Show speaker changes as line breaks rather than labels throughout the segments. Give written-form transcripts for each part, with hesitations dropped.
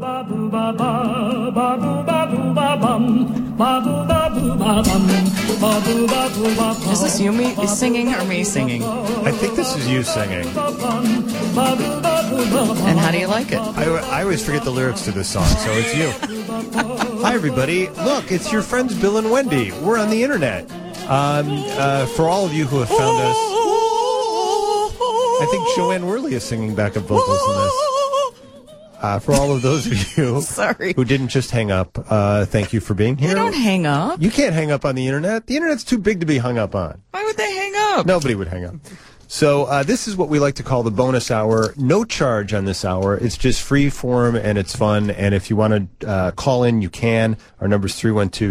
Is this you singing or me singing?
I think this is you singing.
And how do you like it?
I always forget the lyrics to this song, so it's you. Hi, everybody. Look, it's your friends Bill and Wendy. We're on the internet. For all of you who have found us, I think Joanne Worley is singing backup vocals in this. For all of those of you who didn't just hang up, thank you for being here.
They don't hang up.
You can't hang up on the internet. The internet's too big to be hung up on.
Why would they hang up?
Nobody would hang up. So this is what we like to call the bonus hour. No charge on this hour. It's just free form and it's fun. And if you want to call in, you can. Our number is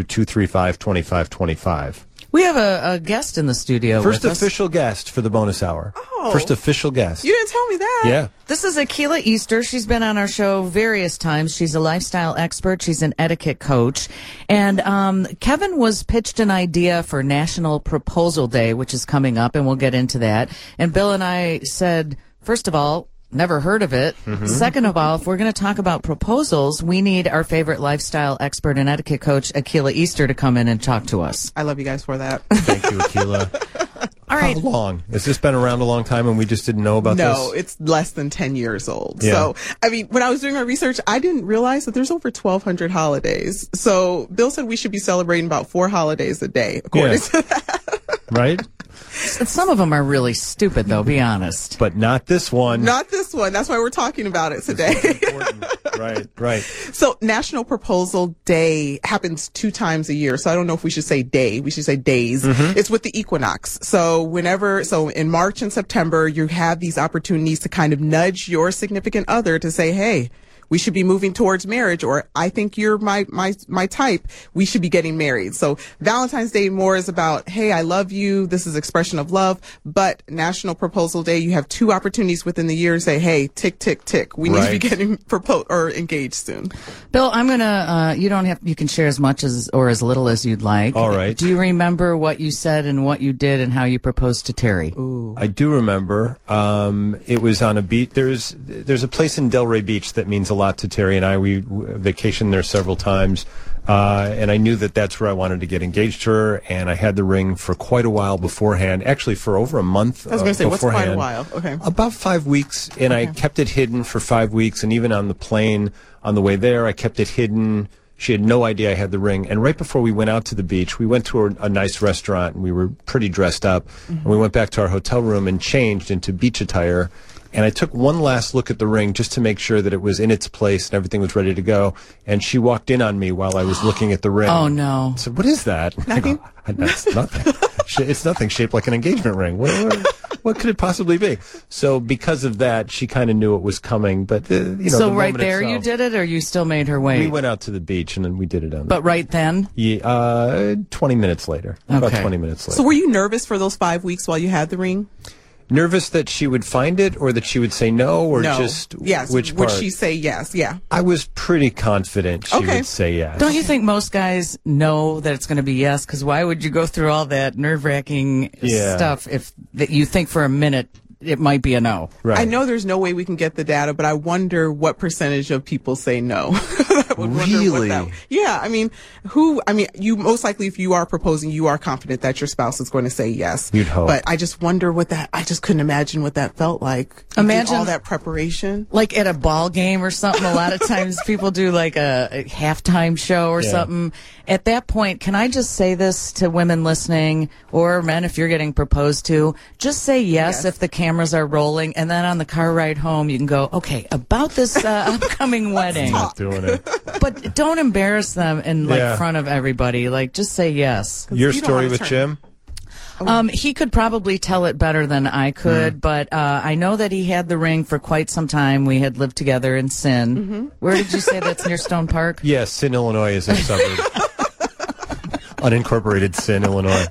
312-235-2525.
We have a guest in the studio.
First
with us.
official guest for the bonus hour.
Oh.
First official guest.
You didn't tell me that.
Yeah.
This is Akilah Easter. She's been on our show various times. She's a lifestyle expert. She's an etiquette coach. And Kevin was pitched an idea for National Proposal Day, which is coming up, and we'll get into that. And Bill and I said, first of all, never heard of it. Mm-hmm. Second of all, if we're going to talk about proposals, we need our favorite lifestyle expert and etiquette coach, Akilah Easter, to come in and talk to us.
I love you guys for that.
Thank you, Akilah.
All right.
How long? Has this been around a long time and we just didn't know about this?
No, it's less than 10 years old.
Yeah.
So, I mean, when I was doing my research, I didn't realize that there's over 1,200 holidays. So Bill said we should be celebrating about 4 holidays a day, according to that.
Right?
Some of them are really stupid, though, be honest.
But not this one.
Not this one. That's why we're talking about it today.
Right.
So National Proposal Day happens 2 times a year. So I don't know if we should say day. We should say days. Mm-hmm. It's with the equinox. So in March and September, you have these opportunities to kind of nudge your significant other to say, hey, we should be moving towards marriage, or I think you're my type. We should be getting married. So Valentine's Day more is about, hey, I love you. This is expression of love. But National Proposal Day, you have 2 opportunities within the year to say, hey, tick, tick, tick. We need to be getting proposed or engaged soon.
Bill, I'm gonna. You can share as much or as little as you'd like.
All right.
Do you remember what you said and what you did and how you proposed to Terry?
Ooh.
I do remember. It was on a beach. There's a place in Delray Beach that means a lot to Terry and I. We vacationed there several times, and I knew that that's where I wanted to get engaged to her, and I had the ring for quite a while beforehand, actually for over a month.
I was going to say,
beforehand.
what's quite a while? Okay.
About 5 weeks, and I kept it hidden for 5 weeks, and even on the plane on the way there, I kept it hidden. She had no idea I had the ring. And right before we went out to the beach, we went to a nice restaurant, and we were pretty dressed up, and we went back to our hotel room and changed into beach attire. And I took one last look at the ring just to make sure that it was in its place and everything was ready to go. And she walked in on me while I was looking at the ring.
Oh, no.
I said, what is that?
Nothing?
I go, that's nothing. It's nothing shaped like an engagement ring. What could it possibly be? So because of that, she kind of knew it was coming. But,
So right there you did it, or you still made her wait?
We went out to the beach, and then we did it on
But right then?
Yeah, 20 minutes later.
Okay.
About 20 minutes later.
So were you nervous for those 5 weeks while you had the ring?
Nervous that she would find it, or that she would say no, or just
yes.
Which part?
Would she say yes? Yeah.
I was pretty confident she would say yes.
Don't you think most guys know that it's going to be yes? Because why would you go through all that nerve-wracking stuff if that you think for a minute it might be a no?
Right.
I know there's no way we can get the data, but I wonder what percentage of people say no.
Really?
Yeah. I mean, you most likely, if you are proposing, you are confident that your spouse is going to say yes.
You'd hope.
But I just wonder I just couldn't imagine what that felt like.
Imagine
all that preparation.
Like at a ball game or something, a lot of times people do like a halftime show or something. At that point, can I just say this to women listening, or men if you're getting proposed to, just say yes if the cameras are rolling, and then on the car ride home you can go, okay, about this upcoming wedding.
Not doing it.
But don't embarrass them in front of everybody. Like, just say yes.
Your story with Jim?
He could probably tell it better than I could, but I know that he had the ring for quite some time. We had lived together in Sin. Mm-hmm. Where did you say that's near Stone Park?
Yes, Sin, Illinois is a suburb. Unincorporated Sin, Illinois.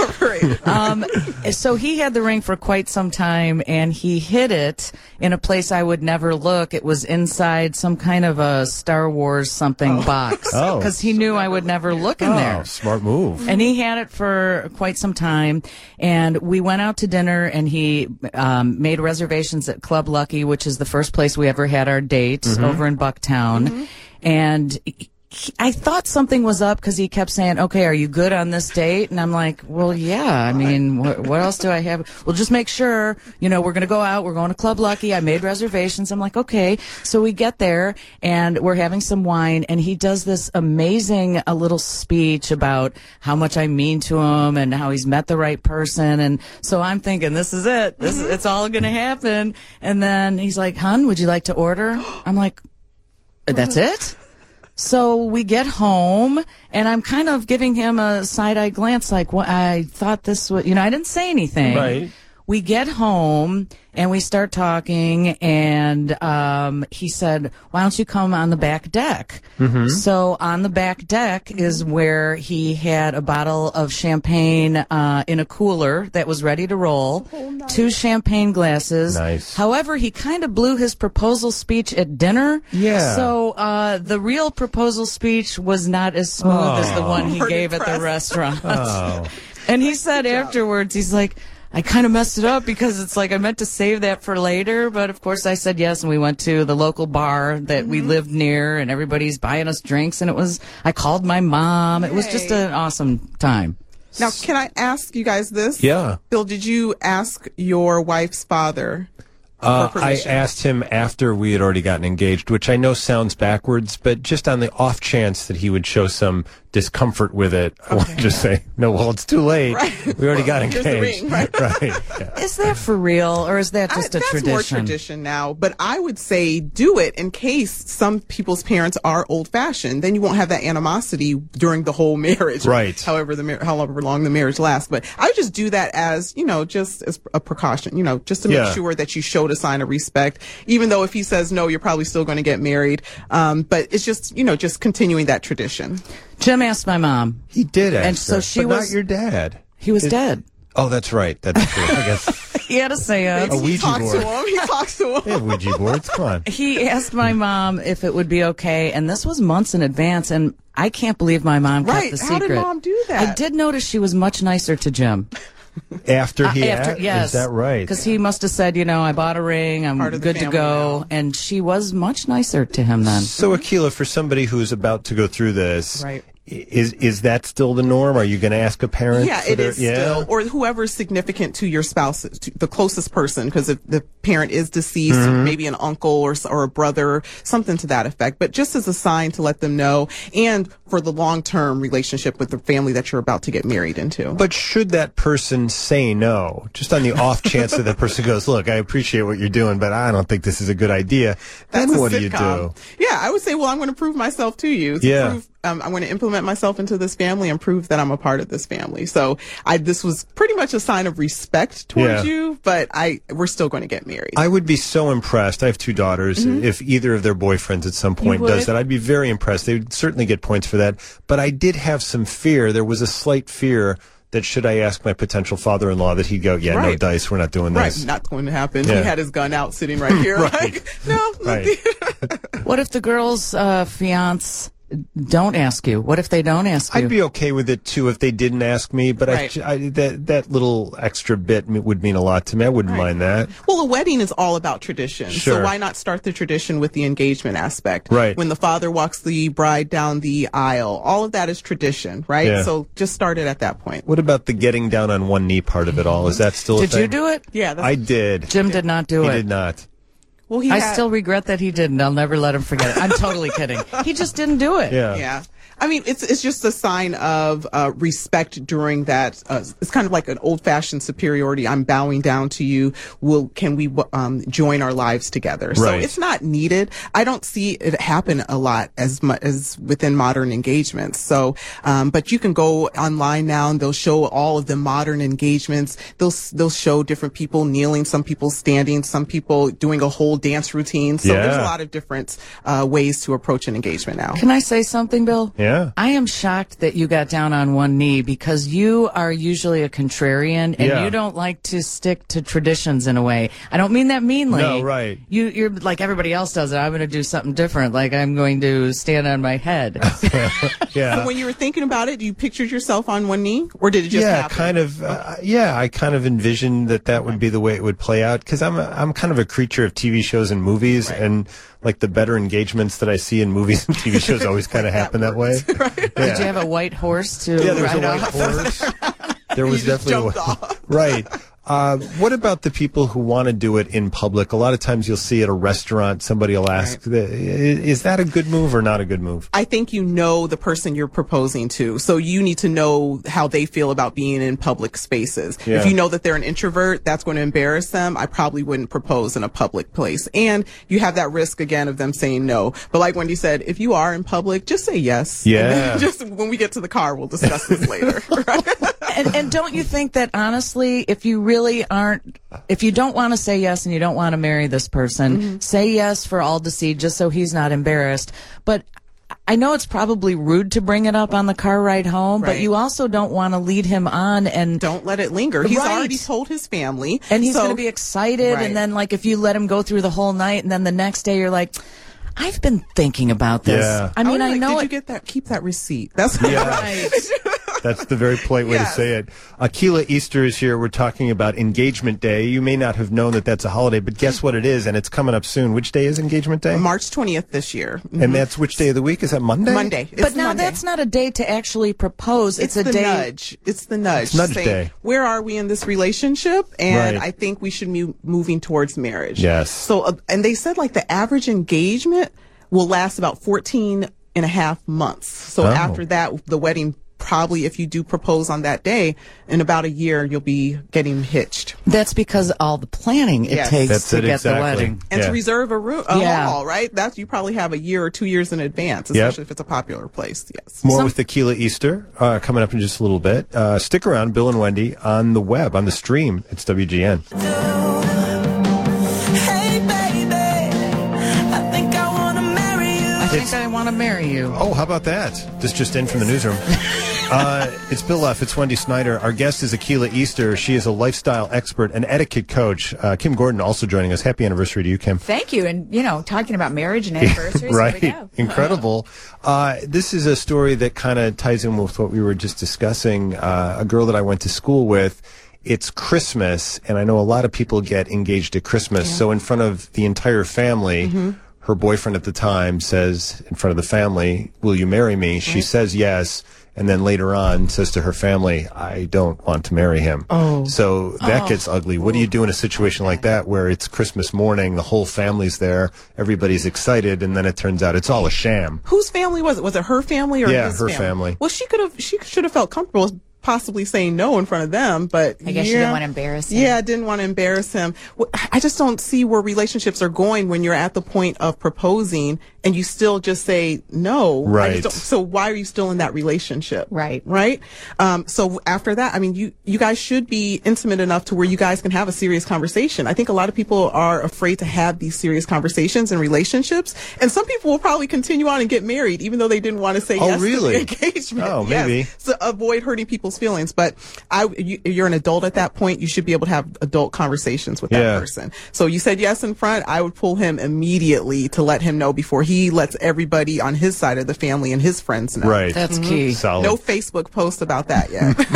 Unincorporated.
So he had the ring for quite some time, and he hid it in a place I would never look. It was inside some kind of a Star Wars something box.
Oh.
Because he knew I would never look in there.
Smart move.
And he had it for quite some time. And we went out to dinner, and he made reservations at Club Lucky, which is the first place we ever had our date over in Bucktown. And I thought something was up because he kept saying, okay, are you good on this date? And I'm like, well, yeah. I mean, what else do I have? Well, just make sure, we're going to go out. We're going to Club Lucky. I made reservations. I'm like, okay. So we get there and we're having some wine, and he does this amazing little speech about how much I mean to him and how he's met the right person. And so I'm thinking, this is it. It's all going to happen. And then he's like, hon, would you like to order? I'm like, that's it? So we get home, and I'm kind of giving him a side-eye glance, like, well, I thought this was, I didn't say anything.
Right.
We get home, and we start talking, and he said, why don't you come on the back deck? So on the back deck is where he had a bottle of champagne in a cooler that was ready to roll, 2 champagne glasses.
Nice.
However, he kind of blew his proposal speech at dinner.
Yeah.
So the real proposal speech was not as smooth as the one he gave at the restaurant. And he said afterwards, he's like, I kind of messed it up because it's like I meant to save that for later, but of course I said yes, and we went to the local bar that we lived near, and everybody's buying us drinks, and I called my mom. It was just an awesome time.
Now, can I ask you guys this?
Yeah.
Bill, did you ask your wife's father for
I
permission?
asked him after we had already gotten engaged, which I know sounds backwards, but just on the off chance that he would show some discomfort with it, I want to just say, no, well, it's too late.
Right.
We already got
Here's the
engaged.
ring, right?
Right. Yeah.
Is that for real, or is that just a
that's
tradition?
more tradition now, but I would say do it in case some people's parents are old-fashioned. Then you won't have that animosity during the whole marriage,
Right.
However long the marriage lasts. But I would just do that as just as a precaution, just to make sure that you showed a sign of respect. Even though if he says no, you're probably still going to get married. But it's just just continuing that tradition.
Jim asked my mom.
He did ask
And so
her,
she
but
was-
not your dad.
He was dead.
Oh, that's right. That's true. I guess.
He had a seance.
A Ouija
He talks
board.
to him. He talks to him.
They have Ouija boards. Come on.
He asked my mom if it would be okay, and this was months in advance, and I can't believe my mom kept
Right.
the
How
secret.
did Mom do that?
I did notice she was much nicer to Jim.
After he asked?
Yes.
Is that right?
Because he must have said, I bought a ring, I'm
Part of the
good to
family
go,
now.
and she was much nicer to him then.
So, Akilah, for somebody who's about to go through this,
Right.
Is that still the norm? Are you going to ask a parent?
Yeah,
for
it
their-
is still, or whoever's significant to your spouse, the closest person, because if the parent is deceased, maybe an uncle or a brother, something to that effect. But just as a sign to let them know, and for the long-term relationship with the family that you're about to get married into.
But should that person say no, just on the off chance that that person goes, look, I appreciate what you're doing, but I don't think this is a good idea,
That's
then
a
what do you
sitcom.
do?
Yeah, I would say, well, I'm going to prove myself to you. I'm going to implement myself into this family and prove that I'm a part of this family. So this was pretty much a sign of respect towards you, but we're still going to get married.
I would be so impressed. I have 2 daughters. If either of their boyfriends at some point does that, I'd be very impressed. They would certainly get points for that. But I did have some fear. There was a slight fear that should I ask my potential father-in-law that he'd go, no
Right.
dice, we're not doing
Right,
this.
not going to happen.
Yeah.
He had his gun out sitting right here.
Right.
Like, no.
Right.
What if the girl's fiance don't ask you? What if they don't ask you?
I'd be okay with it too if they didn't ask me, but
Right.
that little extra bit would mean a lot to me. I wouldn't mind that.
Well, a wedding is all about tradition.
Sure.
So why not start the tradition with the engagement aspect?
Right.
When the father walks the bride down the aisle, all of that is tradition, right?
Yeah.
So just start it at that point.
What about the getting down on one knee part of it all? Is that still a
Did
thing?
you do it?
Yeah.
I did.
Jim did not do
He
it.
did not.
Well, he
I
had-
still regret that he didn't. I'll never let him forget it. I'm totally kidding. He just didn't do it.
Yeah.
Yeah. I mean, it's just a sign of respect during that. It's kind of like an old-fashioned superiority. I'm bowing down to you. Can we join our lives together? So
Right.
it's not needed. I don't see it happen a lot as much as within modern engagements. So, but you can go online now and they'll show all of the modern engagements. They'll show different people kneeling, some people standing, some people doing a whole dance routine. So there's a
Yeah.
lot of different ways to approach an engagement now.
Can I say something, Bill?
Yeah.
I am shocked that you got down on one knee because you are usually a contrarian and you don't like to stick to traditions in a way. I don't mean that meanly.
No, right.
You're like everybody else does it. I'm going to do something different. Like I'm going to stand on my head.
Yeah.
So when you were thinking about it, you pictured yourself on one knee, or did it just happen?
I kind of envisioned that would be the way it would play out because I'm kind of a creature of TV shows and movies, and like the better engagements that I see in movies and TV shows always kind of happen that way.
Right.
Yeah.
Did you have a white horse to
there was
ride
a white
off?
horse. There was definitely
jumped off.
Right. What about the people who want to do it in public? A lot of times you'll see at a restaurant, somebody will ask, is that a good move or not a good move?
I think you know the person you're proposing to, so you need to know how they feel about being in public spaces.
Yeah.
If you know that they're an introvert, that's going to embarrass them. I probably wouldn't propose in a public place. And you have that risk again of them saying no. But like Wendy said, if you are in public, just say yes.
Yeah.
And then just when we get to the car, we'll discuss this later. Right?
And don't you think that honestly, if you really if you don't want to say yes and you don't want to marry this person, say yes for all to see, just so he's not embarrassed. But I know it's probably rude to bring it up on the car ride home, but you also don't want to lead him on and
don't let it linger. He's already told his family.
And he's going to be excited.
Right.
And then like if you let him go through the whole night and then the next day you're like, I've been thinking about this.
Yeah.
I mean, I know
Did you get that? Keep that receipt. That's
right.
That's the very polite way to say it. Akila Easter is here. We're talking about Engagement Day. You may not have known that that's a holiday, but guess what it is? And it's coming up soon. Which day is Engagement Day?
March 20th this year.
And that's which day of the week? Is that Monday?
Monday.
But now that's not a day to actually propose. It's a
the
day.
Nudge. It's the nudge.
It's nudge
saying,
day.
Where are we in this relationship? And
Right.
I think we should be moving towards marriage.
Yes.
So, and they said like the average engagement will last about 14 and a half months. So after that, the wedding probably, if you do propose on that day, in about a year, you'll be getting hitched.
That's because all the planning it takes
That's
to
it,
get
exactly.
the wedding.
And to reserve a
Yeah.
hall, right? That's, you probably have a year or 2 years in advance, especially if it's a popular place. Yes.
More with Akila Easter coming up in just a little bit. Stick around, Bill and Wendy, on the web, on the stream. It's WGN.
I think I want to marry you.
Oh, how about that? This just in from the newsroom. It's Bill F. It's Wendy Snyder. Our guest is Akila Easter. She is a lifestyle expert and etiquette coach. Kim Gordon also joining us. Happy anniversary to you, Kim.
Thank you. And, talking about marriage and anniversaries.
Right.
Here we go.
Incredible. This is a story that kind of ties in with what we were just discussing. A girl that I went to school with. It's Christmas, and I know a lot of people get engaged at Christmas. Yeah. So in front of the entire family, her boyfriend at the time says in front of the family, "Will you marry me?" Right. She says yes. And then later on says to her family, "I don't want to marry him." Oh. So that gets ugly. What do you do in a situation like that where it's Christmas morning, the whole family's there, everybody's excited, and then it turns out it's all a sham?
Whose family was it? Was it her family or his
her
family?
family.
Well, she should have felt comfortable possibly saying no in front of them, but
I guess she didn't want to embarrass him.
Yeah, didn't want to embarrass him. I just don't see where relationships are going when you're at the point of proposing and you still just say no.
Right.
So why are you still in that relationship?
Right.
Right. So after that, I mean, you guys should be intimate enough to where you guys can have a serious conversation. I think a lot of people are afraid to have these serious conversations in relationships, and some people will probably continue on and get married even though they didn't want to say yes to the engagement.
Oh, maybe.
Yes. So avoid hurting people's feelings. But you're an adult at that point. You should be able to have adult conversations with that person. So you said yes in front. I would pull him immediately to let him know before he lets everybody on his side of the family and his friends know.
Right.
That's key.
Solid.
No Facebook post about that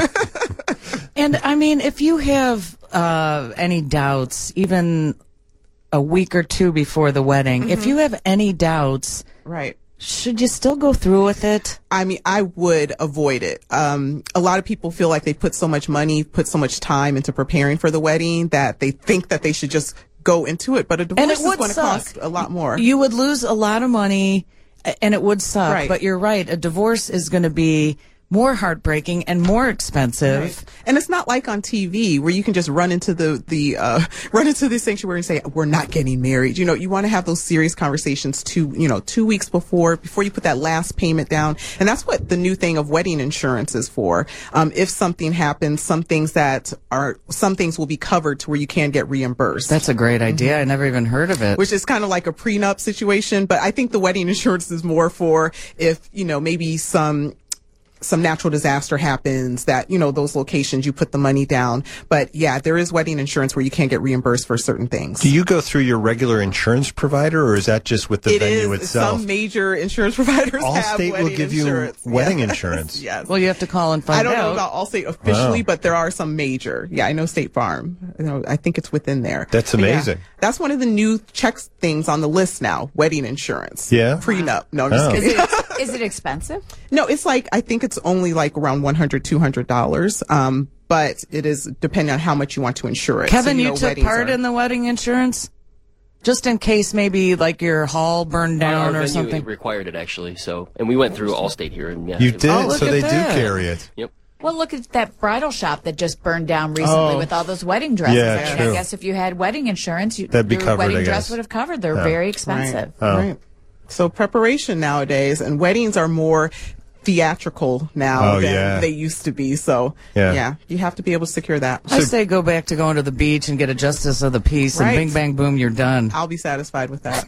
yet.
And I mean, if you have any doubts, even a week or two before the wedding, if you have any doubts,
Right.
should you still go through with it?
I mean, I would avoid it. A lot of people feel like they put so much money, put so much time into preparing for the wedding that they think that they should just go into it. But a divorce is going to cost a lot more.
You would lose a lot of money, and it would suck.
Right.
But you're right. A divorce is going to be more heartbreaking and more expensive.
Right. And it's not like on TV where you can just run into run into the sanctuary and say, we're not getting married. You know, you want to have those serious conversations 2 weeks before you put that last payment down. And that's what the new thing of wedding insurance is for. If something happens, some things will be covered to where you can get reimbursed.
That's a great idea. I never even heard of it.
Which is kind of like a prenup situation, but I think the wedding insurance is more for if, maybe some natural disaster happens that, those locations, you put the money down. But yeah, there is wedding insurance where you can get reimbursed for certain things.
Do you go through your regular insurance provider, or is that just with the venue itself?
Some major insurance providers have
Allstate
wedding
will give
insurance.
you wedding
Yes.
insurance.
Yes.
Well, you have to call and find out.
I don't know about Allstate officially,
Wow.
but there are some major. Yeah, I know State Farm. I think it's within there.
That's
But yeah,
amazing.
that's one of the new checks things on the list now, wedding insurance.
Yeah?
Prenup. No, I'm just
Oh.
kidding.
Is it expensive?
No, it's like, I think it's only like around $100, $200. But it is depending on how much you want to insure it.
Kevin,
So,
you took
weddings
part
are-
in the wedding insurance? Just in case maybe like your hall burned down
Our
or
venue
something?
required it actually, and we went through Allstate here, and yeah,
You
it was-
did,
look
so
at
they
that.
do carry it.
Yep.
Well, look at that bridal shop that just burned down recently
Oh.
with all those wedding dresses.
Yeah,
I mean,
true.
I guess if you had wedding insurance,
That'd be
your
covered,
wedding
I
dress
guess.
would have covered. They're
Yeah.
very expensive.
Right. So preparation nowadays, and weddings are more theatrical now than
yeah.
they used to be. So
Yeah.
you have to be able to secure that.
I say go back to going to the beach and get a justice of the peace
Right.
and bing, bang, boom, you're done.
I'll be satisfied with that.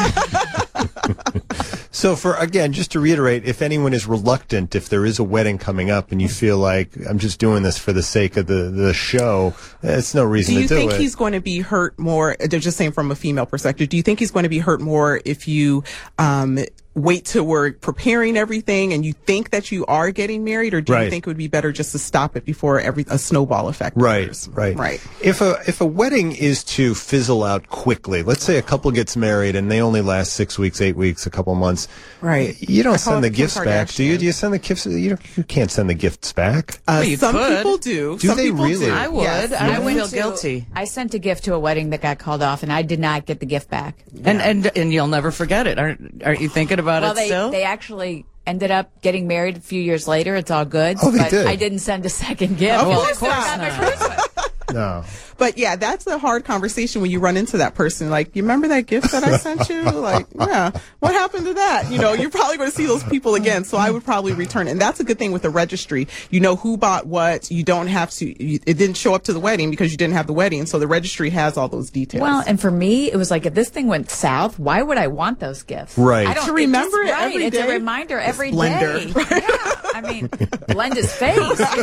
So just to reiterate, if anyone is reluctant, if there is a wedding coming up and you feel like I'm just doing this for the sake of the show, it's no reason
Do you
to do
think
it.
he's going to be hurt more? They're just saying from a female perspective. Do you think he's going to be hurt more if you wait till we're preparing everything and you think that you are getting married, or do
Right.
you think it would be better just to stop it before a snowball effect occurs?
Right. If a wedding is to fizzle out quickly, let's say a couple gets married and they only last 6 weeks, 8 weeks, a couple months.
Right.
You don't
I call
send
it
the
Kim
gifts back, do you?
Kardashian.
Do you send the gifts? You can't send the gifts back.
you
Some
could.
people do.
Do
Some
they
people
really?
do.
I would.
Yes.
I would
went
feel guilty.
I sent a gift to a wedding that got called off, and I did not get the gift back.
And you'll never forget it. Aren't you thinking about
Well,
it still?
they actually ended up getting married a few years later. It's all good.
Oh, they
but
did?
I didn't send a second gift.
Of
Well,
course
of course
not.
not.
No.
But yeah, that's a hard conversation when you run into that person. Like, you remember that gift that I sent you? Like, yeah, what happened to that? You're probably going to see those people again. So I would probably return it. And that's a good thing with the registry. You know who bought what. You don't have to, it didn't show up to the wedding because you didn't have the wedding. So the registry has all those details.
Well, and for me, it was like, if this thing went south, why would I want those gifts?
Right.
I don't,
To remember
it's
it
just,
every
It's a
day.
reminder every
Blender.
day. Yeah. I mean, blend his face.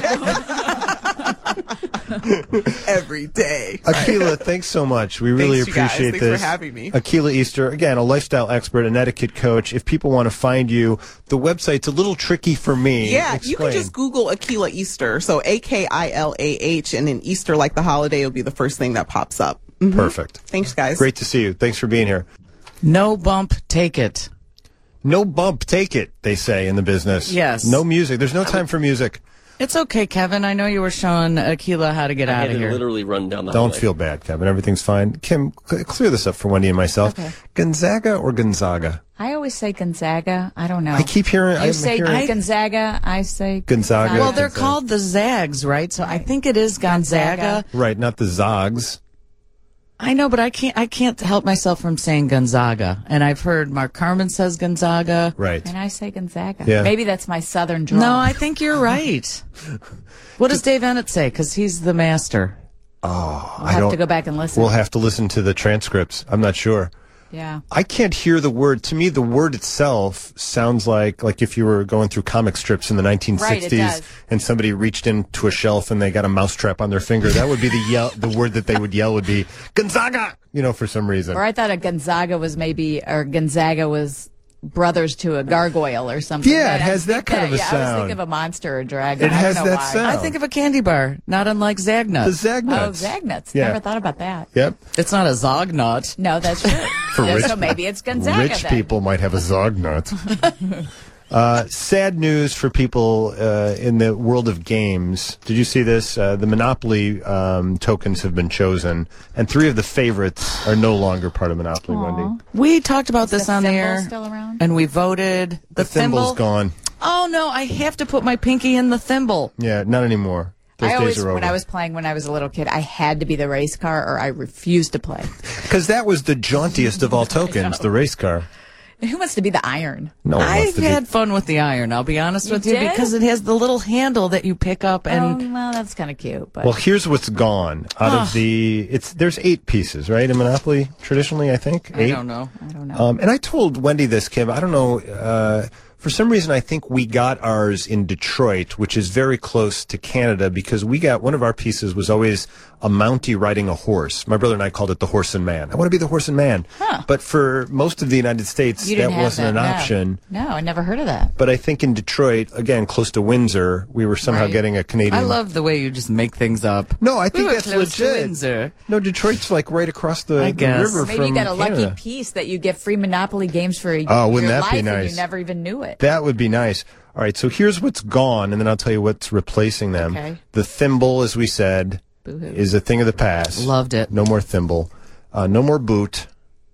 every day.
Akila, thanks so much. We really
Thanks, you guys.
appreciate
Thanks for
this.
having me.
Akila Easter, again, a lifestyle expert, an etiquette coach. If people want to find you, the website's a little tricky for me.
Yeah,
Explain.
you can just Google Akila Easter. So AKILAH, and then Easter, like the holiday, will be the first thing that pops up. Mhm.
Perfect.
Thanks, guys.
Great to see you. Thanks for being here.
No bump, take it.
No bump, take it, they say in the business.
Yes.
No music. There's no time for music.
It's okay, Kevin. I know you were showing Akila how to get
I
out
had
of
to
here.
literally run down the
Don't
hallway.
feel bad, Kevin. Everything's fine. Kim, clear this up for Wendy and myself.
Okay.
Gonzaga or Gonzaga?
I always say Gonzaga. I don't know.
I keep hearing.
You
I'm
say
hearing
Gonzaga. I say
Gonzaga.
Well, they're
Gonzaga.
called the Zags, right? So I think it is Gonzaga.
right, not the Zogs.
I know, but I can't help myself from saying Gonzaga. And I've heard Mark Carmen says Gonzaga.
Right.
And I say Gonzaga.
Yeah.
Maybe that's my southern drawl.
No, I think you're right. What does Dave Ennett say? Because he's the master.
We'll
I
have
don't-
to go back and listen.
We'll have to listen to the transcripts. I'm not sure.
Yeah.
I can't hear the word. To me, the word itself sounds like if you were going through comic strips in the 1960s
Right, it does.
and somebody reached into a shelf and they got a mousetrap on their finger. That would be the word that they would yell would be Gonzaga, for some reason.
Or I thought a Gonzaga was Gonzaga was brothers to a gargoyle or something.
Yeah, it
I
has that
think
kind of a
I was
sound.
thinking of a monster or a dragon.
It
I
has
don't know
that
why.
sound.
I think of a candy bar, not unlike
The
Zagnut.
Zagnuts.
Oh, Zagnuts.
Yeah.
Never thought about that.
Yep.
It's not a Zognut.
No, that's true.
For rich-
so maybe it's Gonzaga
Rich
then.
people might have a Zognut. Sad news for people in the world of games. Did you see this? The Monopoly tokens have been chosen, and 3 of the favorites are no longer part of Monopoly, Wendy.
We talked about this
the
on the
thimble
air,
still around?
and we voted.
The thimble's gone.
Oh, no, I have to put my pinky in the thimble.
Yeah, not anymore. Those days are over.
When I was playing when I was a little kid, I had to be the race car or I refused to play.
Because that was the jauntiest of all tokens, the race car.
Who wants to be the iron?
No one wants
I've
to be.
had fun with the iron, I'll be honest with you,
did?
because it has the little handle that you pick up and...
Well, that's kind of cute. But
Well, here's what's gone out of there's 8 pieces, right, in Monopoly, traditionally, I think? 8?
I don't know.
And I told Wendy this, Kim. I don't know. For some reason, I think we got ours in Detroit, which is very close to Canada, because we got one of our pieces was always a Mountie riding a horse. My brother and I called it the Horse and Man. I want to be the Horse and Man.
Huh.
But for most of the United States,
you
that
didn't have
wasn't an
no.
option.
No, I never heard of that.
But I think in Detroit, again, close to Windsor, we were somehow
Right.
getting a Canadian.
I love the way you just make things up.
No, I think
We were
that's
close to
legit.
Windsor.
No, Detroit's like right across the,
I
the
guess.
river
Maybe
from
you got a
Canada.
lucky piece that you get free Monopoly games for
Oh, wouldn't
your
that be
life and
nice?
you never even knew it.
That would be nice. All right, so here's what's gone, and then I'll tell you what's replacing them.
Okay.
The thimble, as we said,
Boo-hoo.
is a thing of the past.
Loved it.
No more thimble. No more boot.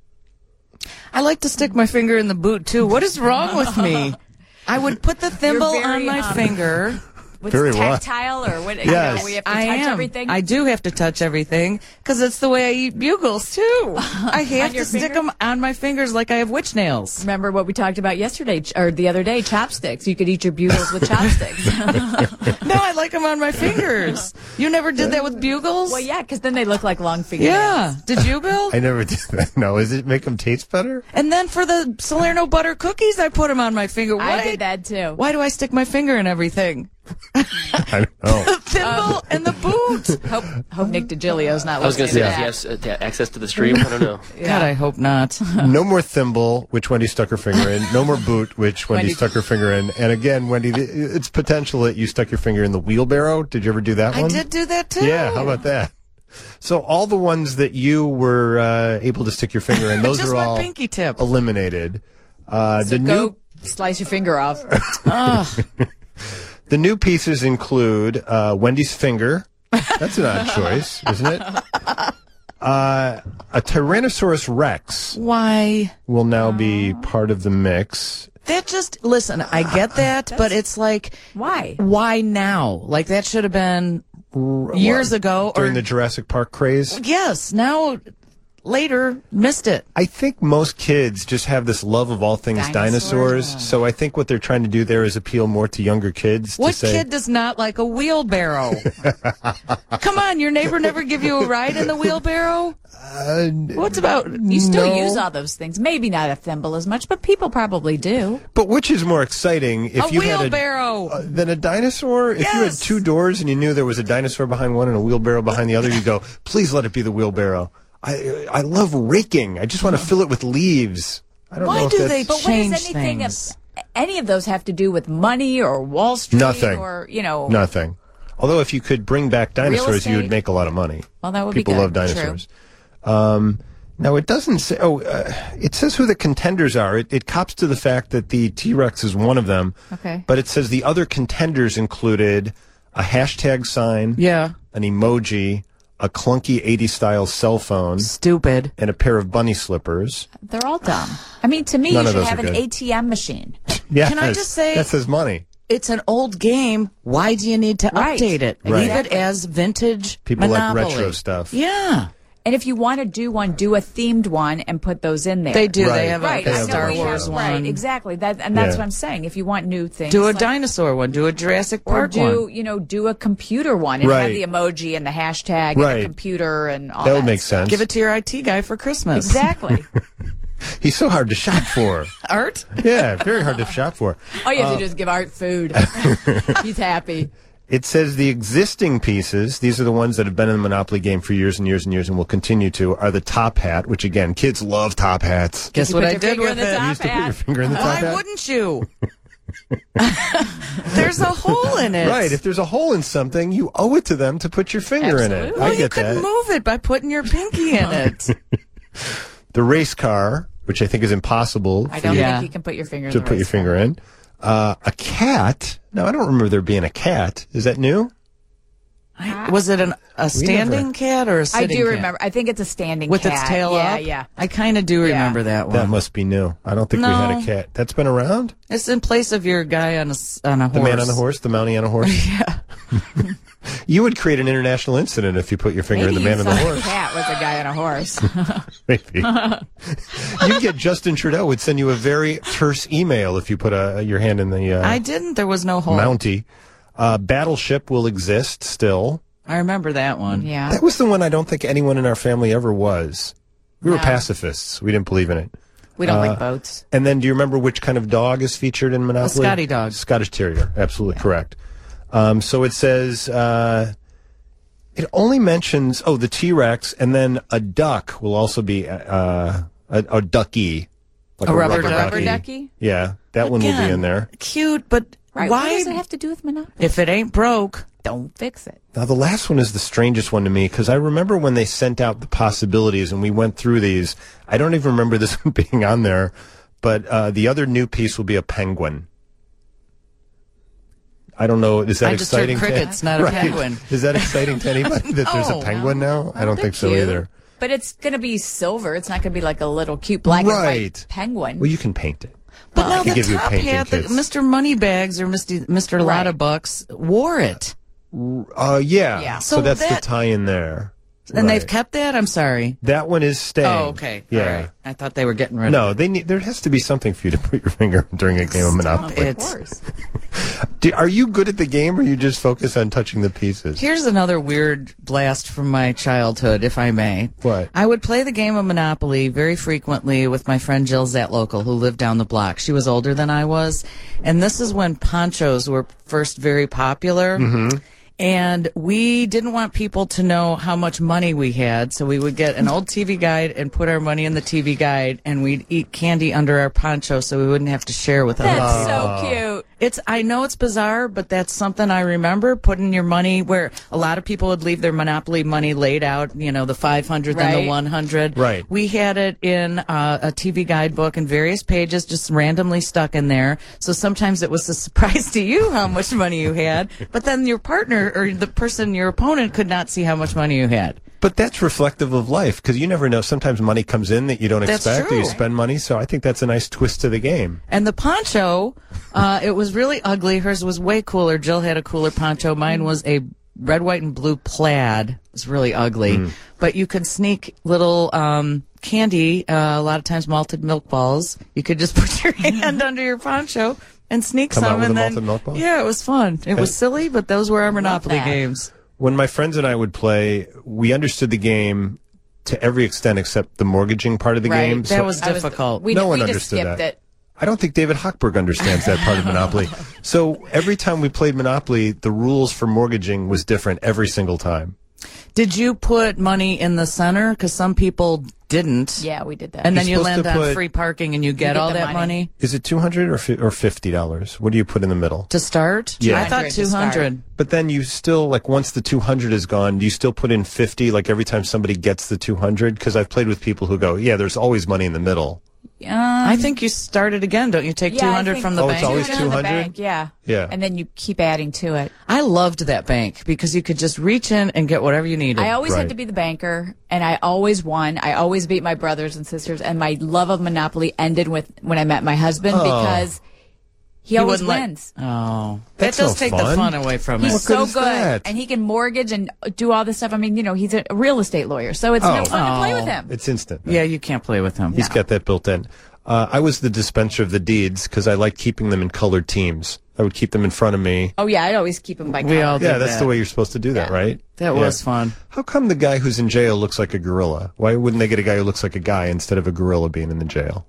I like to stick my finger in the boot, too. What is wrong with me? I would put the thimble
You're very,
on my finger.
What's
Very well.
tactile or what?
Yes.
We have to
I
touch
am.
everything.
I do have to touch everything because it's the way I eat bugles too. I have
On
to
your
stick
finger?
them on my fingers like I have witch nails.
Remember what we talked about yesterday or the other day? Chopsticks. You could eat your bugles with chopsticks.
No, I like them on my fingers. You never did that with bugles?
Well, yeah, because then they look like long fingernails.
Yeah. Did you, Bill?
I never did that. No, does it make them taste better?
And then for the Salerno butter cookies, I put them on my finger.
I did that too.
Why do I stick my finger in everything?
I don't know.
The thimble and the boot.
Hope Nick DiGilio's not
I was
listening
going to say,
to
does he have access to the stream? I don't know.
God, I hope not.
No more thimble, which Wendy stuck her finger in. No more boot, which Wendy
Wendy-
stuck her finger in. And again, Wendy, it's potential that you stuck your finger in the wheelbarrow. Did you ever do that
I
one?
did do that too.
Yeah, how about that? So all the ones that you were able to stick your finger in, those
Just
are
my
all
pinky tip.
eliminated.
So go slice your finger off.
The new pieces include Wendy's finger. That's an odd choice, isn't it? A Tyrannosaurus Rex
Why?
will now be part of the mix.
That just, listen, I get that, but it's like,
Why?
why now? Like, that should have been years ago.
During
or
the Jurassic Park craze.
Yes, now, later, missed it.
I think most kids just have this love of all things dinosaurs. So I think what they're trying to do there is appeal more to younger kids.
What
to say,
kid does not like a wheelbarrow? Come on, your neighbor never give you a ride in the wheelbarrow? What's about?
You still
No.
use all those things. Maybe not a thimble as much, but people probably do.
But which is more exciting if
A
you
wheelbarrow.
had than a dinosaur? If you had
Yes.
2 doors and you knew there was a dinosaur behind one and a wheelbarrow behind the other, you go, please let it be the wheelbarrow. I love raking. I just want to fill it with leaves. I don't know
Why
if
do
that's...
they
But what
change
does anything
things?
any of those have to do with money or Wall Street
Nothing.
or
Nothing. Although if you could bring back dinosaurs, you would
estate?
make a lot of money.
Well, that would be
People
good.
love dinosaurs. Now, it doesn't say... it says who the contenders are. It cops to the fact that the T-Rex is one of them.
Okay.
But it says the other contenders included a hashtag sign,
Yeah.
an emoji, a clunky 80s-style cell phone,
Stupid.
and a pair of bunny slippers.
They're all dumb. I mean, to me,
None
you
of
should
those
have
are
an
good.
ATM machine.
Yes,
Can I just say-
that says money.
It's an old game. Why do you need to
Right.
update it?
Right.
Leave it as vintage
People like
Monopoly.
retro stuff.
Yeah.
And if you want to do one, do a themed one and put those in there.
They do.
Right.
They have
Right,
They
a
have
I know
Star
those,
we
Wars
have-
one.
Right, exactly. And that's
Yeah.
what I'm saying. If you want new things,
Do a
like-
dinosaur one. Do a Jurassic
or
Park one.
do a computer one and have
Right.
the emoji and the hashtag
Right.
and a computer and all
That
that.
would make
stuff.
sense.
Give it to your IT guy for Christmas.
Exactly.
He's so hard to shop for.
Art?
Yeah, very hard to shop for.
All you have to do is give Art food. He's happy.
It says the existing pieces, these are the ones that have been in the Monopoly game for years and years and years and will continue to, are the top hat, which again, kids love top hats.
Guess
You
what
put
I
your
did
finger
with
in the
it?
top
You used to put
hat.
your finger in the top
Why
hat?
wouldn't you? There's a hole in it.
Right, if there's a hole in something, you owe it to them to put your finger in it.
Absolutely.
Well,
I
you
get
could
that.
move it by putting your pinky in it.
The race car, which I think is impossible
I
for
don't
you
Yeah.
think you can put your finger in
to
the
put your
race
finger in. A cat. No, I don't remember there being a cat. Is that new?
Was it a standing cat or a
I
sitting
do
cat?
remember. I think it's a standing
With
cat.
its tail
yeah,
up?
Yeah.
I kind of do remember that one.
That must be new. I don't think we had a cat. That's been around?
It's in place of your guy on a horse.
The man on the horse? The mountie on a horse?
Yeah.
You would create an international incident if you put your finger in the man on the horse.
Cat was a guy on a horse.
Maybe. You'd get Justin Trudeau would send you a very terse email if you put your hand in the
I didn't. There was no hole.
mountie. Battleship will exist still.
I remember that one.
Yeah.
That was the one I don't think anyone in our family ever was. We were pacifists. We didn't believe in it.
We don't like boats.
And then do you remember which kind of dog is featured in Monopoly?
A Scotty dog.
Scottish Terrier. Absolutely correct. So it says, it only mentions, the T-Rex, and then a duck will also be a ducky. Like
A rubber
ducky?
Yeah, that one will be in there.
Cute, but
Right.
why?
What does it have to do with Monopoly?
If it ain't broke,
Don't fix it.
Now, the last one is the strangest one to me because I remember when they sent out the possibilities and we went through these. I don't even remember this one being on there, but the other new piece will be a penguin. I don't know. Is that
I just heard
exciting?
crickets, not a penguin.
Is that exciting to anybody that there's a
No.
penguin now? I don't
They're
think so
cute.
either.
But it's going to be silver. It's not going to be like a little cute black and
Right.
white penguin.
Well, you can paint it.
But
I
now
could
the
give you a
top
painting
hat,
kit.
Mr. Moneybags or Mr.
Right.
Lotta Bucks wore it.
Yeah.
Yeah.
So,
So
that's the
that-
tie-in there.
And
Right.
they've kept that? I'm sorry.
That one is staying.
Oh, okay.
Yeah.
All right. I thought they were getting rid of
No, there has to be something for you to put your finger in during a game of Monopoly.
it.
Of course.
Are you good at the game or you just focus on touching the pieces?
Here's another weird blast from my childhood, if I may.
What?
I would play the game of Monopoly very frequently with my friend Jill Zatlocal, who lived down the block. She was older than I was. And this is when ponchos were first very popular. Mm-hmm. And we didn't want people to know how much money we had, so we would get an old TV guide and put our money in the TV guide, and we'd eat candy under our poncho so we wouldn't have to share with others.
That's so cute.
I know it's bizarre, but that's something I remember, putting your money where a lot of people would leave their Monopoly money laid out, the 500 and the
Right.
100.
Right.
We had it in a TV guidebook and various pages just randomly stuck in there. So sometimes it was a surprise to you how much money you had, but then your partner or the person, your opponent, could not see how much money you had.
But that's reflective of life because you never know. Sometimes money comes in that you don't
That's
expect or you
true.
spend money. So I think that's a nice twist to the game.
And the poncho, it was really ugly. Hers was way cooler. Jill had a cooler poncho. Mine was a red, white, and blue plaid. It was really ugly. But you could sneak little candy, a lot of times malted milk balls. You could just put your hand under your poncho and sneak
Come out
some.
with
And
a
then,
malted milk ball?
yeah, it was fun. It was silly, but those were our Monopoly
that.
games.
When my friends and I would play, we understood the game to every extent except the mortgaging part of the
Right.
game.
That
So
was difficult.
We
No one
just
understood
skipped
that.
it.
I don't think David Hochberg understands that part of Monopoly. So every time we played Monopoly, the rules for mortgaging was different every single time.
Did you put money in the center? Because some people didn't.
Yeah, we did that.
And then
You're
you
supposed
land
to
on
put-
free parking and you get
get
all
the
that money.
Is it $200 or $50? What do you put in the middle?
To start?
Yeah.
I thought
200 to start.
200.
But then you still, like, once the 200 is gone, do you still put in 50, like, every time somebody gets the 200? Because I've played with people who go, yeah, there's always money in the middle.
I think you start it again. Don't you take
Yeah, I
200
think
from the
Oh, it's
bank?
always
200 in the
200?
bank, yeah.
Yeah.
And then you keep adding to it.
I loved that bank because you could just reach in and get whatever you needed.
I always
Right.
had to be the banker, and I always won. I always beat my brothers and sisters, and my love of Monopoly ended with when I met my husband because he always
wouldn't let-
wins.
Oh,
That's
that does
no
take
fun.
the fun away from
He's
it.
What good
so
is
good,
that?
and he can mortgage and do all this stuff. I mean, he's a real estate lawyer, so it's no fun to play with him.
It's instant.
Yeah, you can't play with him.
He's got that built in. I was the dispenser of the deeds because I liked keeping them in colored teams. I would keep them in front of me.
Oh yeah, I'd always keep him by
We
color.
all
Yeah,
did
that's
that.
the way you're supposed to do that,
Yeah.
right?
That
Yeah.
was fun.
How come the guy who's in jail looks like a gorilla? Why wouldn't they get a guy who looks like a guy instead of a gorilla being in the jail?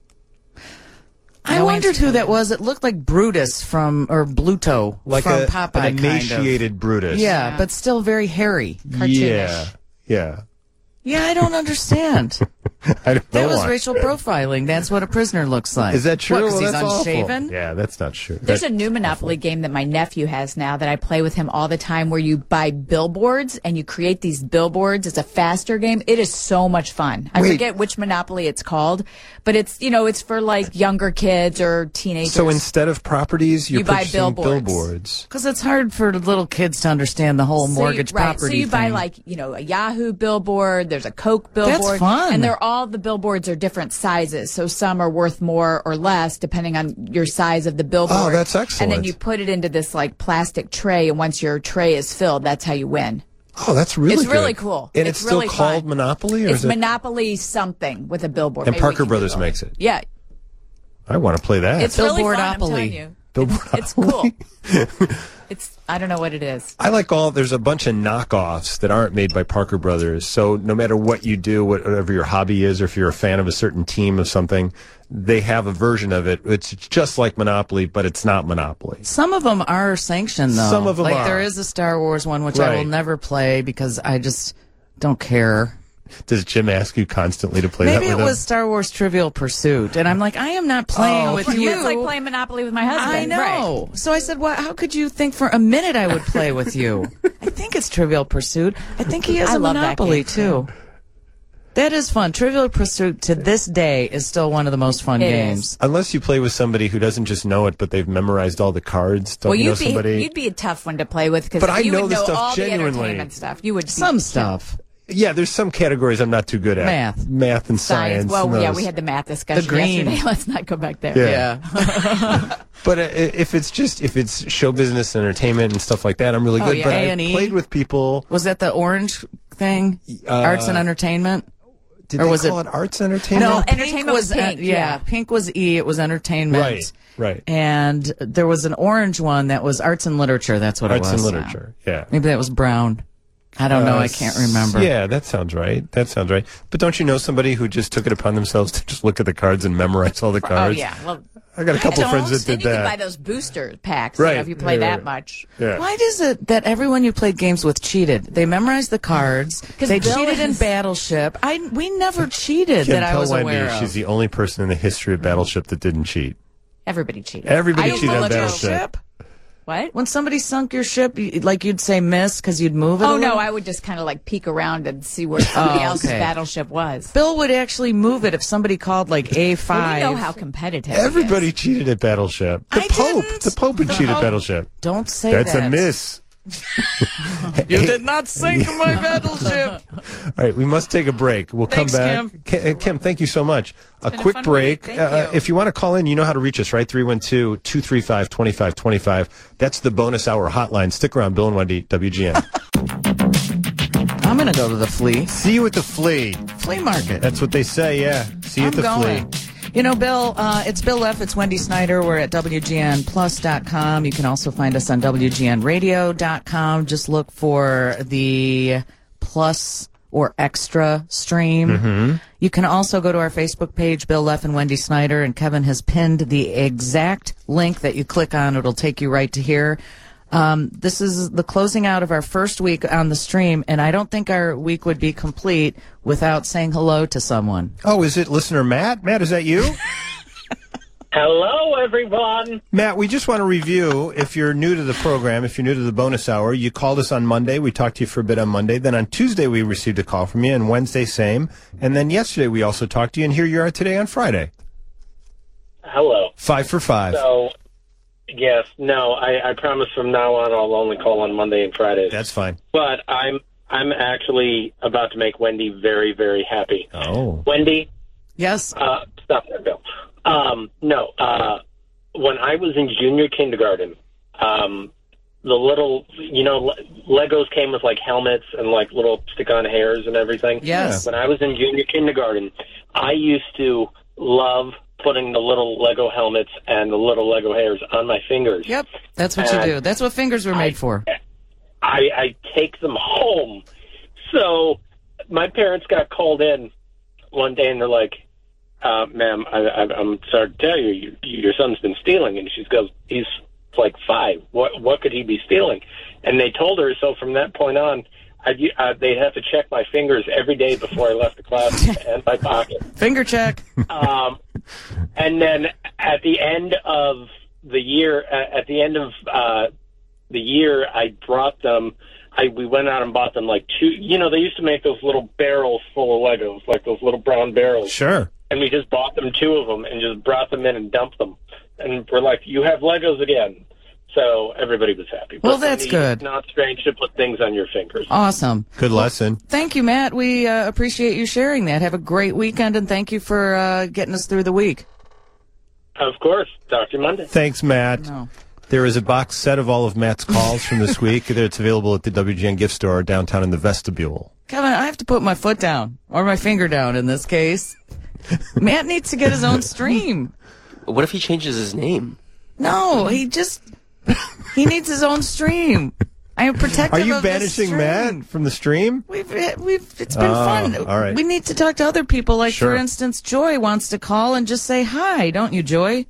I
No
wondered
answer
who
to
that was. It looked like Brutus or Bluto
Like
from
an
Popeye,
emaciated Brutus.
kind of. Yeah, but still very hairy.
Yeah. Yeah.
Yeah, I don't understand.
I don't know
That was
why.
racial profiling. That's what a prisoner looks like.
Is that true?
What, 'cause
Well,
he's
that's
unshaven?
awful. Yeah, that's not true.
There's a new Monopoly game that my nephew has now that I play with him all the time where you buy billboards and you create these billboards. It's a faster game. It is so much fun. I forget which Monopoly it's called, but it's, it's for like younger kids or teenagers.
So instead of properties, you're
You buy
purchasing
billboards.
Because it's hard for little kids to understand the whole mortgage
right.
property
So you buy
thing.
like, a Yahoo billboard, there's a Coke billboard.
That's fun.
And all the billboards are different sizes. So some are worth more or less depending on your size of the billboard.
Oh, that's excellent.
And then you put it into this like plastic tray, and once your tray is filled, that's how you win.
Oh, that's really
It's
good.
really cool.
And
It's
it's still
really
called
fun.
Monopoly? Or
It's
is it?
Monopoly something with a billboard.
And
Maybe we
Parker
can
Brothers
Google
makes it.
Yeah.
I want to play that.
It's really fun. I'm
Billboardopoly.
telling you.
Billboardopoly.
It's cool. I don't know what it is.
I like there's a bunch of knockoffs that aren't made by Parker Brothers. So no matter what you do, whatever your hobby is, or if you're a fan of a certain team of something, they have a version of it. It's just like Monopoly, but it's not Monopoly.
Some of them are sanctioned, though.
Some of them
like
are.
there is a Star Wars one, which I will
Right.
never play because I just don't care.
Does Jim ask you constantly to play
Maybe
that
it
with
was Star Wars Trivial Pursuit, and I'm like, I am not playing with you.
It's like playing Monopoly with my husband.
I know. So I said, "Well, how could you think for a minute I would play with you?" I think it's Trivial Pursuit. I think he has
I
a
love that
Monopoly
game,
too. That is fun. Trivial Pursuit to this day is still one of the most fun
It
games.
is.
Unless you play with somebody who doesn't just know it, but they've memorized all the cards. Don't
Well,
you know
you'd
somebody?
be a tough one to play with because
But I
you
know
would
the
know
stuff
all
genuinely.
the entertainment stuff. You would
Some stuff.
Yeah, there's some categories I'm not too good at.
Math.
And science.
Well,
and
yeah,
those.
we had the math discussion
The green.
yesterday. Let's not go back there.
Yeah. But if it's show business and entertainment and stuff like that, I'm really good.
yeah,
But I
A&E?
played with people.
Was that the orange thing? Arts and entertainment?
Did
Or
they
was
call
it-
it arts entertainment?
No,
Pink
entertainment was pink, yeah.
Pink was E. It was entertainment.
Right.
And there was an orange one that was arts and literature. That's what
Arts
it was.
and literature. Yeah.
Maybe that was brown. I don't know. I can't remember.
Yeah, that sounds right. But don't you know somebody who just took it upon themselves to just look at the cards and memorize all the
Oh,
cards?
yeah. Well,
I got a couple
don't.
friends that
then
did
you can buy
that.
those booster packs
Right.
if you play
Yeah,
that
right.
much.
Yeah.
Why is it that everyone you played games with cheated? They memorized the cards. They
Bill
cheated in
is-
Battleship. We never cheated
Kim,
that I
tell
was
Wendy
aware of.
she's the only person in the history of Battleship that didn't cheat.
Everybody cheated.
Everybody
I used
cheated
to
on
look at-
Battleship.
What?
When somebody sunk your ship, you'd say miss because you'd move it.
Oh,
a
no,
little?
I would just kind of like peek around and see where somebody else's
okay.
battleship was.
Bill would actually move it if somebody called like A5.
Well, we know how competitive it is.
Everybody cheated at Battleship.
I didn't.
The Pope would cheat at
Pope.
Battleship.
Don't say
That's
that.
a miss.
You did not sink my battleship.
All right, we must take a break. We'll
Thanks,
come back. Kim, thank you so much. A
been a
quick
fun
break.
week. Thank you.
If you want to call in, you know how to reach us, right? 312-235-2525. That's the bonus hour hotline. Stick around. Bill and Wendy, WGN.
I'm going to go to the flea
See you at the flea.
market.
That's what they say, yeah. See you at the
going.
flea.
You know, Bill, it's Bill F. It's Wendy Snyder. We're at WGNplus.com. You can also find us on WGNradio.com. Just look for the plus or extra stream.
Mm-hmm.
You can also go to our Facebook page, Bill F. and Wendy Snyder, and Kevin has pinned the exact link that you click on. It'll take you right to here. This is the closing out of our first week on the stream, and I don't think our week would be complete without saying hello to someone.
Oh, is it listener Matt? Matt, is that you?
Hello, everyone.
Matt, we just want to review, if you're new to the program, if you're new to the bonus hour, you called us on Monday. We talked to you for a bit on Monday. Then on Tuesday, we received a call from you, and Wednesday, same. And then yesterday, we also talked to you, and here you are today on Friday.
Hello.
5 for 5.
So, yes, no, I promise from now on I'll only call on Monday and Fridays.
That's fine.
But I'm actually about to make Wendy very, very happy.
Oh.
Wendy,
Yes?
stop there, Bill. No, when I was in junior kindergarten, the little, Legos came with like helmets and like little stick-on hairs and everything.
Yes.
When I was in junior kindergarten, I used to love putting the little Lego helmets and the little Lego hairs on my fingers.
Yep, that's what you do. That's what fingers were made for.
I take them home. So my parents got called in one day and they're like, ma'am, I'm sorry to tell you, your son's been stealing. And she goes, he's like 5. What could he be stealing? And they told her, so from that point on, they'd have to check my fingers every day before I left the class and my pocket.
Finger check.
And then at the end of the year, I brought them. We went out and bought them like two. You know, they used to make those little barrels full of Legos, like those little brown barrels.
Sure.
And we just bought them 2 of them and just brought them in and dumped them. And we're like, you have Legos again. So everybody was happy.
Well, that's good.
It's not strange to put things on your fingers.
Awesome.
Good lesson.
Thank you, Matt. We appreciate you sharing that. Have a great weekend, and thank you for getting us through the week.
Of course. Talk to you Monday.
Thanks, Matt.
No.
There is a box set of all of Matt's calls from this week. It's available at the WGN gift store downtown in the vestibule.
Kevin, I have to put my foot down, or my finger down in this case. Matt needs to get his own stream.
What if he changes his name?
No, he needs his own stream. I am protective
Are you
of this
banishing
stream.
Matt from the stream?
It's been fun.
All right.
We need to talk to other people. Like,
Sure.
for instance, Joy wants to call and just say hi, don't you, Joy?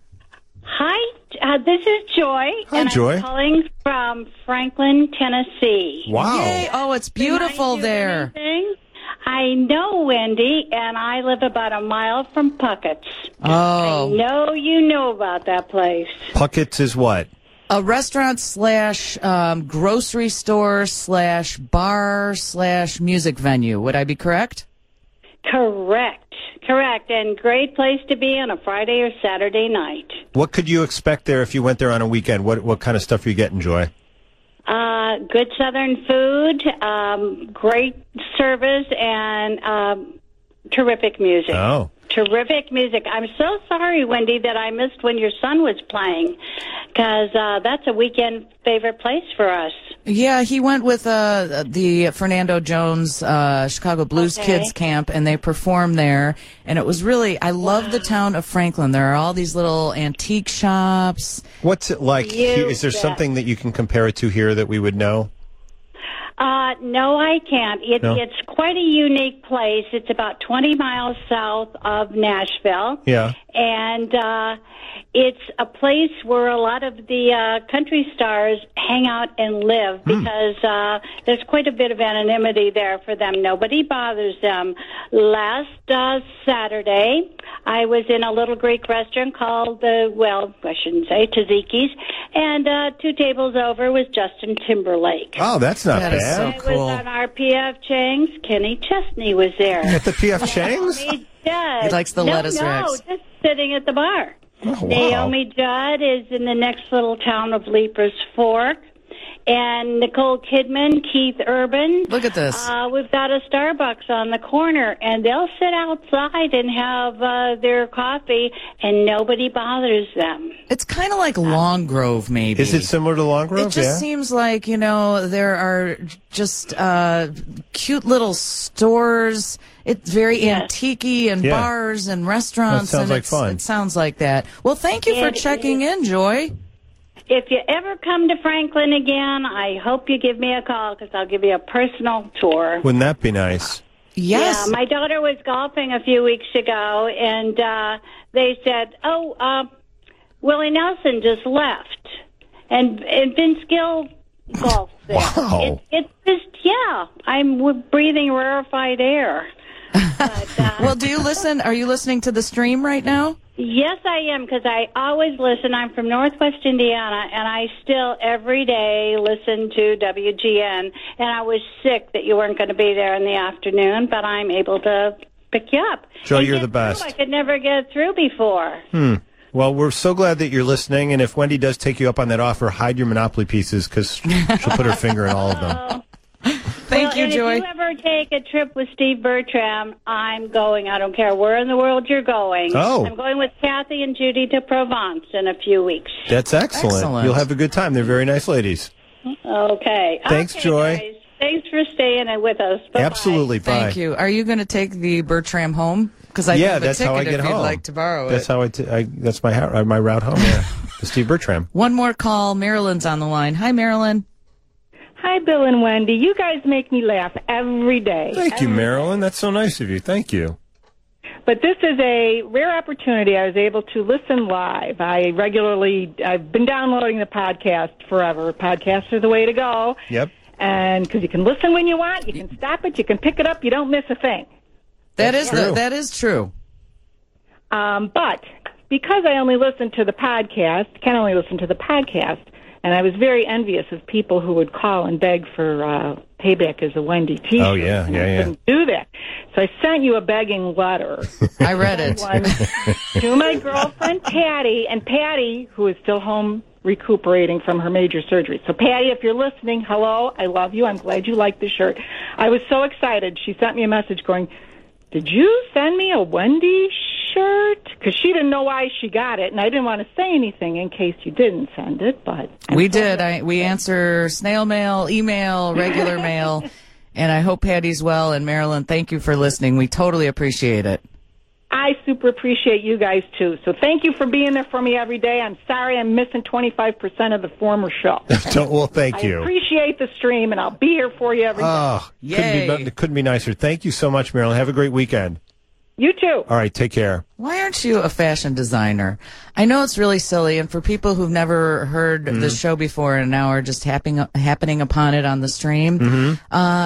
Hi, this is Joy.
Hi,
and
Joy.
I'm calling from Franklin, Tennessee.
Wow.
Yay. Oh, it's beautiful
Can I do
there.
anything? I know Wendy, and I live about a mile from Puckett's.
Oh.
I know you know about that place.
Puckett's is what?
A restaurant / grocery store / bar / music venue. Would I be correct?
Correct. And great place to be on a Friday or Saturday night.
What could you expect there if you went there on a weekend? What kind of stuff are you getting, Joy?
Good Southern food, great service, and terrific music.
Oh.
Terrific music. I'm so sorry, Wendy, that I missed when your son was playing, because that's a weekend favorite place for us.
Yeah, he went with the Fernando Jones Chicago Blues Kids Camp, and they performed there. And it was really, I love the town of Franklin. There are all these little antique shops.
What's it like? Is there something that you can compare it to here that we would know?
No, I can't.
No?
It's quite a unique place. It's about 20 miles south of Nashville.
Yeah.
And it's a place where a lot of the country stars hang out and live because there's quite a bit of anonymity there for them. Nobody bothers them. Last Saturday, I was in a little Greek restaurant called, I shouldn't say, Tzatziki's, and 2 tables over was Justin Timberlake.
Oh, that's not
That is
bad.
so
I
cool.
was on our P.F. Chang's. Kenny Chesney was there.
At the P.F. Chang's?
Naomi Judd.
He likes the lettuce racks.
just sitting at the bar.
Oh, wow.
Naomi Judd is in the next little town of Leapers Fork. And Nicole Kidman, Keith Urban.
Look at this.
We've got a Starbucks on the corner, and they'll sit outside and have their coffee, and nobody bothers them.
It's kind of like Long Grove, maybe.
Is it similar to Long Grove?
It just seems like, there are just cute little stores. It's very antique-y and bars and restaurants.
That sounds
and
like fun.
It sounds like that. Well, thank you for checking in, Joy.
If you ever come to Franklin again, I hope you give me a call because I'll give you a personal tour.
Wouldn't that be nice?
Yes.
Yeah, my daughter was golfing a few weeks ago, and they said, Willie Nelson just left. And Vince Gill golfed there.
Wow.
It's just, I'm breathing rarefied air. But,
Well, do you listen? Are you listening to the stream right now?
yes, I am, because I always listen. I'm from Northwest Indiana, and I still every day listen to WGN. And I was sick that you weren't going to be there in the afternoon, but I'm able to pick you up.
Joy,
And
you're
get
the best.
through. I could never get through before.
Well, we're so glad that you're listening, and if Wendy does take you up on that offer, hide your Monopoly pieces, because she'll put her finger in all of them.
Thank you,
and
Joy.
if you ever take a trip with Steve Bertram, I'm going. I don't care where in the world you're going.
Oh.
I'm going with Kathy and Judy to Provence in a few weeks.
That's excellent.
Excellent.
You'll have a good time. They're very nice ladies.
Okay.
Thanks,
Okay,
Joy.
guys. Thanks for staying with us. Bye-bye.
Absolutely. Bye.
Thank you. Are you going to take the Bertram home? Because I have a
that's
ticket
how I
if
get
you'd
home.
like to borrow
That's
it.
how that's my route home. Yeah, to Steve Bertram.
One more call. Marilyn's on the line. Hi, Marilyn.
Hi, Bill and Wendy. You guys make me laugh every day.
Thank you, Marilyn. That's so nice of you. Thank you.
But this is a rare opportunity. I was able to listen live. I've been downloading the podcast forever. Podcasts are the way to go.
Yep.
And because you can listen when you want, you can stop it, you can pick it up, you don't miss a thing.
That is true.
But because I only listen to the podcast, can only listen to the podcast, and I was very envious of people who would call and beg for payback as a Wendy T-shirt.
Oh, yeah.
I couldn't do that. So I sent you a begging letter.
I read it.
To my girlfriend, Patty, and Patty, who is still home recuperating from her major surgery. So, Patty, if you're listening, hello, I love you. I'm glad you like the shirt. I was so excited. She sent me a message going, did you send me a Wendy shirt? Because she didn't know why she got it, and I didn't want to say anything in case you didn't send it, but...
We did. We answer snail mail, email, regular mail, and I hope Patty's well. And Marilyn, thank you for listening. We totally appreciate it.
I super appreciate you guys, too. So thank you for being there for me every day. I'm sorry I'm missing 25% of the former show.
Well, thank you.
I appreciate the stream, and I'll be here for you every day.
Oh, couldn't be nicer. Thank you so much, Marilyn. Have a great weekend.
You too.
All right, take care.
Why aren't you a fashion designer? I know it's really silly, and for people who've never heard the show before and now are just happening upon it on the stream,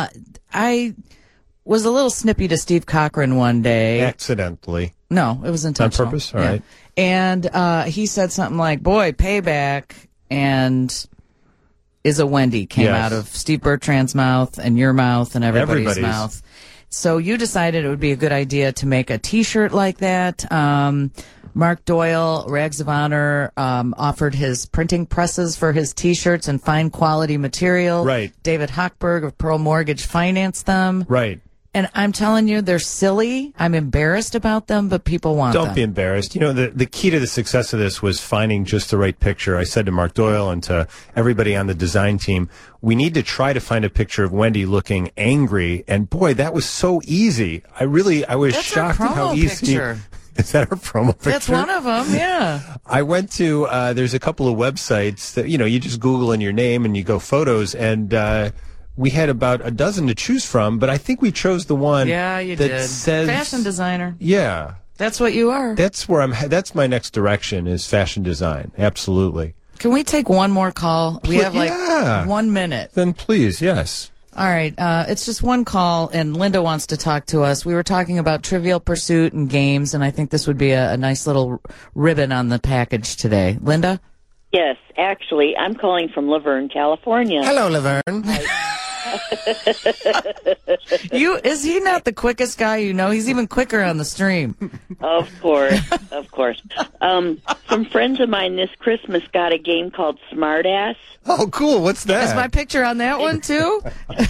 I was a little snippy to Steve Cochran one day.
Accidentally.
No, it was intentional.
On purpose? All right.
And he said something like, boy, payback and is a Wendy came out of Steve Bertrand's mouth and your mouth and everybody's mouth. So you decided it would be a good idea to make a T-shirt like that. Mark Doyle, Rags of Honor, offered his printing presses for his T-shirts and fine quality material.
Right.
David Hochberg of Pearl Mortgage financed them.
Right.
And I'm telling you, they're silly. I'm embarrassed about them, but people want them.
Don't be embarrassed. You know, the key to the success of this was finding just the right picture. I said to Mark Doyle and to everybody on the design team, we need to try to find a picture of Wendy looking angry. And boy, that was so easy. I was shocked at how easy.
Picture.
Is that our promo picture?
That's one of them, yeah.
I went to, there's a couple of websites that, you know, you just Google in your name and you go photos, and we had about a dozen to choose from, but I think we chose the one that says
fashion designer.
Yeah.
That's what you are.
That's where that's my next direction is fashion design. Absolutely.
Can we take one more call? We have 1 minute.
Then please, yes.
All right. It's just one call, and Linda wants to talk to us. We were talking about Trivial Pursuit and games, and I think this would be a nice little ribbon on the package today. Linda?
Yes, actually, I'm calling from Laverne, California.
Hello, Laverne.
Is he not the quickest guy you know? He's even quicker on the stream.
Of course, of course. Some friends of mine this Christmas got a game called Smartass.
Oh, cool. What's that?
Is my picture on that one, too?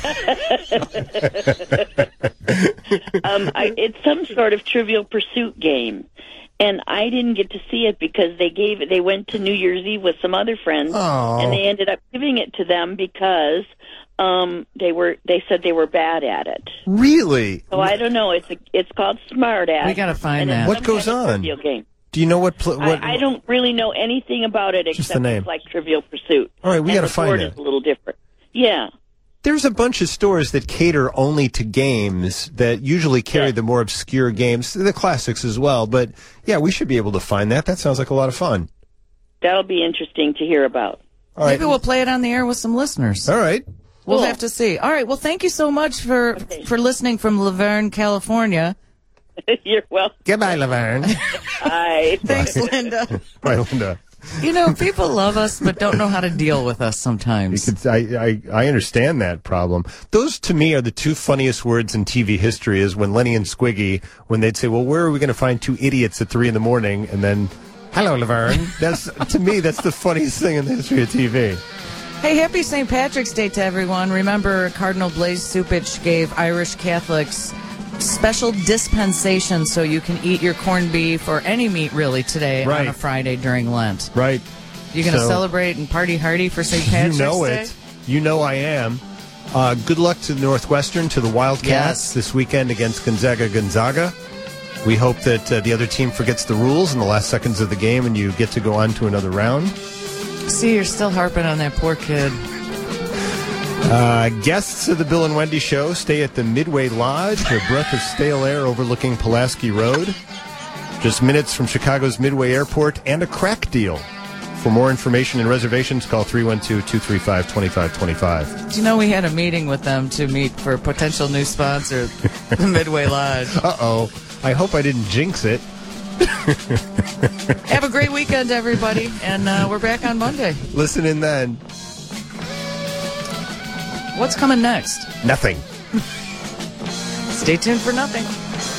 It's some sort of Trivial Pursuit game. And I didn't get to see it because they went to New Year's Eve with some other friends, and they ended up giving it to them because they said they were bad at it.
Really?
So I don't know. It's called Smartass.
We got to find that.
What goes on?
Game.
Do you know what?
I don't really know anything about it except
the name.
It's like Trivial Pursuit.
All right, we got to find it.
It's a little different. Yeah.
There's a bunch of stores that cater only to games that usually carry the more obscure games, the classics as well. But, yeah, we should be able to find that. That sounds like a lot of fun.
That'll be interesting to hear about.
All right.
Maybe we'll play it on the air with some listeners.
All right.
We'll have to see. All right. Well, thank you so much for listening from Laverne, California.
You're welcome.
Goodbye, Laverne.
Bye.
Thanks, Linda.
Bye, Linda.
You know, people love us but don't know how to deal with us sometimes.
I understand that problem. Those, to me, are the two funniest words in TV history is when Lenny and Squiggy, when they'd say, well, where are we going to find two idiots at 3 a.m? And then, hello, Laverne. To me, that's the funniest thing in the history of TV.
Hey, happy St. Patrick's Day to everyone. Remember, Cardinal Blaise Cupich gave Irish Catholics special dispensation so you can eat your corned beef or any meat really today on a Friday during Lent.
Right.
You going to celebrate and party hardy for St. Patrick's Day?
You know it. You know I am. Good luck to the Northwestern, to the Wildcats this weekend against Gonzaga. We hope that the other team forgets the rules in the last seconds of the game and you get to go on to another round.
See, you're still harping on that poor kid.
Guests of the Bill and Wendy Show stay at the Midway Lodge, a breath of stale air overlooking Pulaski Road. Just minutes from Chicago's Midway Airport, and a crack deal. For more information and reservations, call 312-235-2525.
Do you know we had a meeting with them to meet for a potential new sponsor, the Midway Lodge?
Uh-oh. I hope I didn't jinx it.
Have a great weekend, everybody, and we're back on Monday.
Listen in then.
What's coming next?
Nothing.
Stay tuned for nothing.